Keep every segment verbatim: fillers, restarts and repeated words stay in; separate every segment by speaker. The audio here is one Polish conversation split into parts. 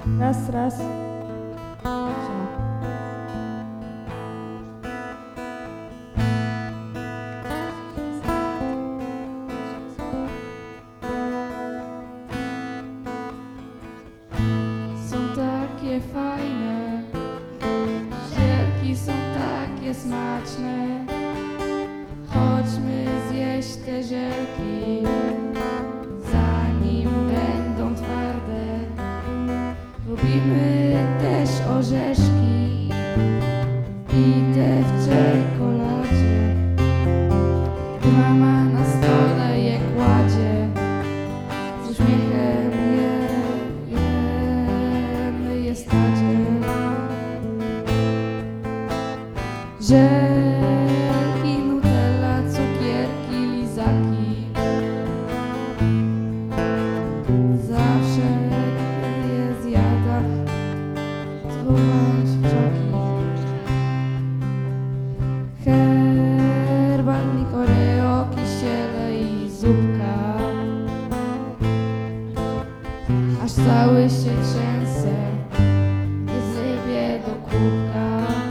Speaker 1: Raz, raz. Siema.
Speaker 2: Są takie fajne, zielki są takie smaczne. Chodźmy zjeść te zielki, zanim będą twarde. Lubimy też orzeszki i te w czekoladzie. Gdy mama na stole je kładzie, z uśmiechem je jemy je stadzie. Żelki, nutella, cukierki, lizaki. Zawsze kiedy je zjada, schowam się w krzaki. Herbatnik, oreo, kisiele i zupka, aż cały się trzęsę, gdy sypię do kubka.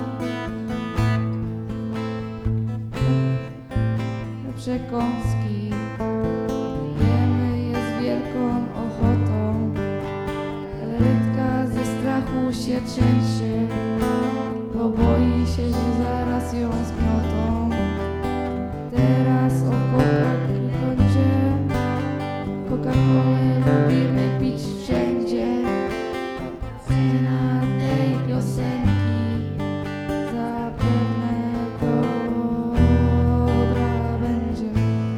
Speaker 2: Przekąski jemy je z wielką ochotą, ale rybka ze strachu się trzęsie, bo boi się, że zaraz ją zgniotą. Teraz o Coca-Colę kończę. Coca-Colę lubimy pić wszędzie. Na tej piosenki zapewne dobra będzie.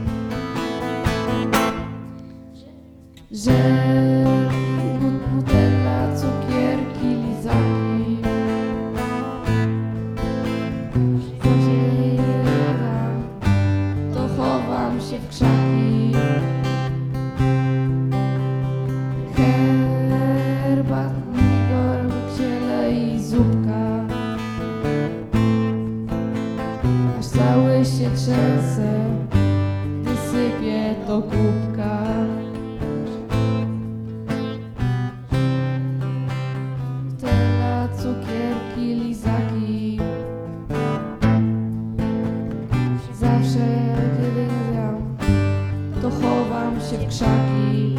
Speaker 2: Żelki, nutella, cukierki, lizaki. Zawsze je jadam, to chowam się w krzaki. Herbatnik, orzeł i zupka, aż cały się trzęsę, gdy sypię do kubka. Nutella, cukierki, lizaki. Zawsze kiedy jem, to chowam się w krzaki.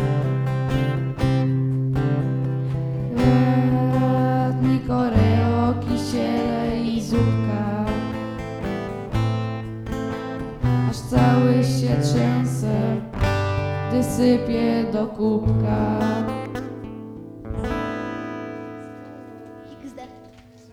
Speaker 2: Herbatnik, oreo, kisiele i zupka, aż cały się trzęsę, gdy sypię do kubka.
Speaker 3: iks de.